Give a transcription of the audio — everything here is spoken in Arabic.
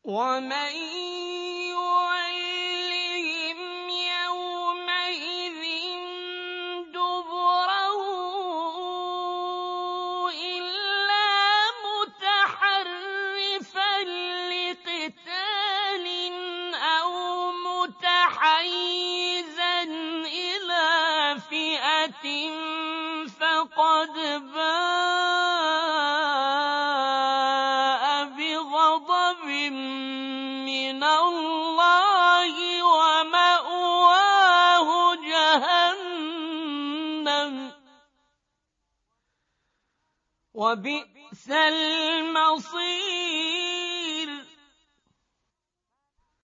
ومن يولهم يومئذ دبره إلا متحرفا لقتال أو متحيزا إلى فئة فقد باء بغضب من الله ومأواه جهنم وبئس المصير.